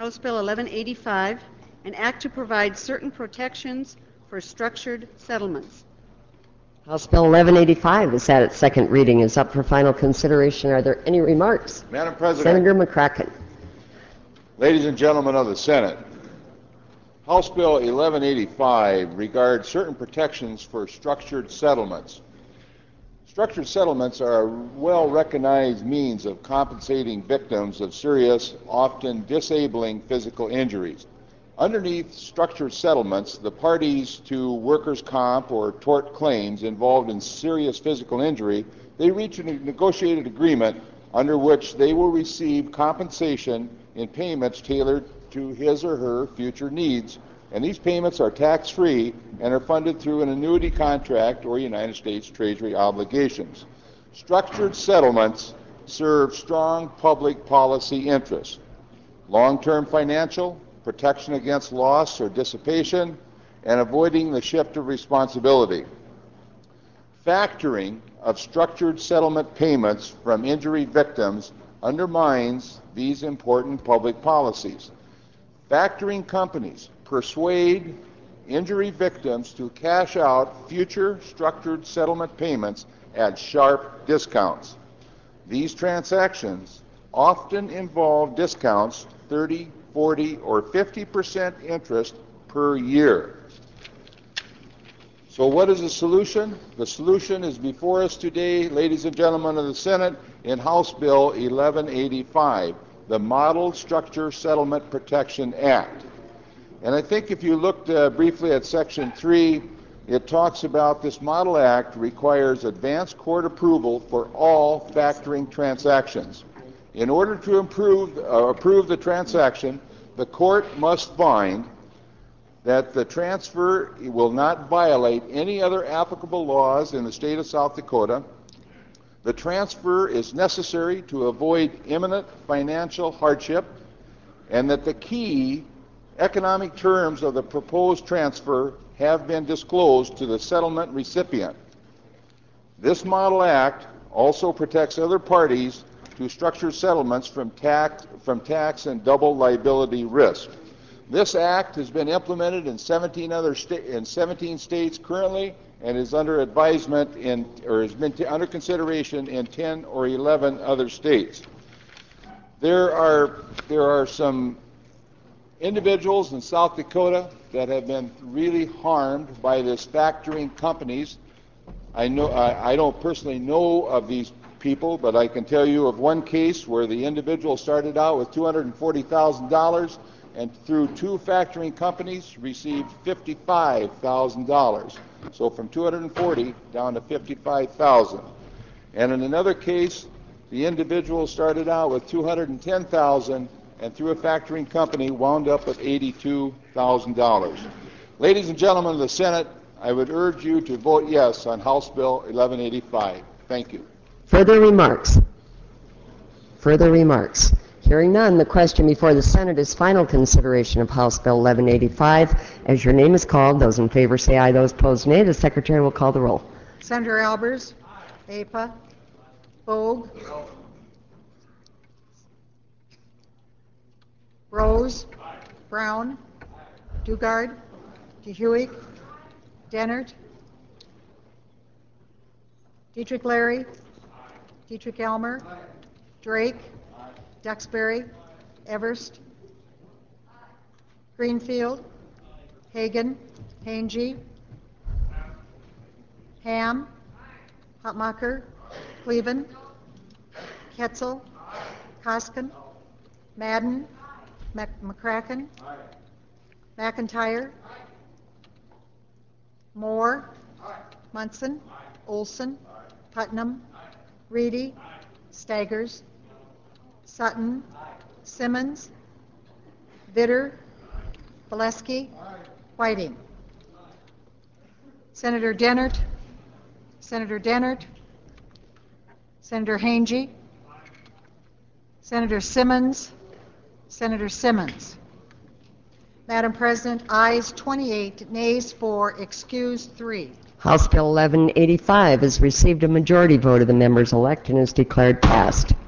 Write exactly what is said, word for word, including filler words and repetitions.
House Bill eleven eighty-five, an act to provide certain protections for structured settlements. House Bill eleven eighty-five is at its second reading, is up for final consideration. Are there any remarks? Madam President. Senator McCracken. Ladies and gentlemen of the Senate, House Bill eleven eighty-five regards certain protections for structured settlements. Structured settlements are a well-recognized means of compensating victims of serious, often disabling physical injuries. Underneath structured settlements, the parties to workers' comp or tort claims involved in serious physical injury, they reach a negotiated agreement under which they will receive compensation in payments tailored to his or her future needs, and these payments are tax-free and are funded through an annuity contract or United States Treasury obligations. Structured settlements serve strong public policy interests: long-term financial, protection against loss or dissipation, and avoiding the shift of responsibility. Factoring of structured settlement payments from injury victims undermines these important public policies. Factoring companies persuade injury victims to cash out future structured settlement payments at sharp discounts. These transactions often involve discounts thirty, forty, or fifty percent interest per year. So what is the solution? The solution is before us today, ladies and gentlemen of the Senate, in House Bill eleven eighty-five, the Model Structure Settlement Protection Act. And I think if you looked uh, briefly at Section three, it talks about this Model Act requires advance court approval for all factoring transactions. In order to improve, uh, approve the transaction, the court must find that the transfer will not violate any other applicable laws in the state of South Dakota. The transfer is necessary to avoid imminent financial hardship, and that the key economic terms of the proposed transfer have been disclosed to the settlement recipient. This Model Act also protects other parties to structured settlements from tax, from tax and double liability risk. This act has been implemented in seventeen other sta- in seventeen states currently, and is under advisement in, or has been t- under consideration in ten or eleven other states. There are there are some individuals in South Dakota that have been really harmed by this factoring companies. I know I, I don't personally know of these people, but I can tell you of one case where the individual started out with two hundred forty thousand dollars and through two factoring companies received fifty-five thousand dollars. So from two hundred forty down to fifty-five thousand. And in another case, the individual started out with two hundred ten thousand and through a factoring company wound up with eighty-two thousand dollars. Ladies and gentlemen of the Senate, I would urge you to vote yes on House Bill eleven eighty-five. Thank you. Further remarks? Further remarks? Hearing none, the question before the Senate is final consideration of House Bill eleven eighty-five. As your name is called, those in favor say aye, those opposed nay. The Secretary will call the roll. Senator Albers? Aye. A P A? Bogue? No. Rose? Aye. Brown? Aye. Dugard? DeHuig? Dennert? Dietrich Larry? Aye. Dietrich Elmer? Aye. Drake? Aye. Duxbury? Aye. Everst? Aye. Greenfield? Aye. Hagan? Hange? Aye. Ham? Aye. Hotmacher? Aye. Cleven? Aye. Ketzel? Aye. Koskin? No. Madden? Aye. Mac- McCracken? Aye. McIntyre? Aye. Moore? Aye. Munson? Aye. Olson? Aye. Putnam? Aye. Reedy? Aye. Staggers? Sutton? Aye. Simmons? Vitter? Valesky? Aye. Whiting? Aye. Senator Dennert? Senator Dennert? Senator Hange? Aye. Senator Simmons? Senator Simmons? Madam President, ayes twenty-eight, nays four, excused three. House Bill eleven eighty-five has received a majority vote of the members elect and is declared passed.